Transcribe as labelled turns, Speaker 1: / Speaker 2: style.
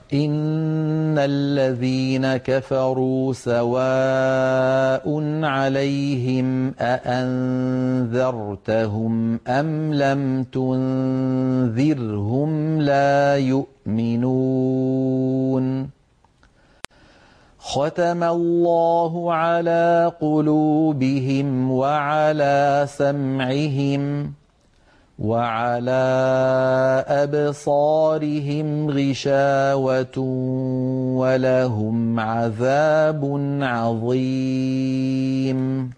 Speaker 1: إن الذين كفروا سواء عليهم أأنذرتهم أم لم تنذرهم لا يؤمنون ختم الله على قلوبهم وعلى سمعهم وعلى أبصارهم غشاوة ولهم عذاب عظيم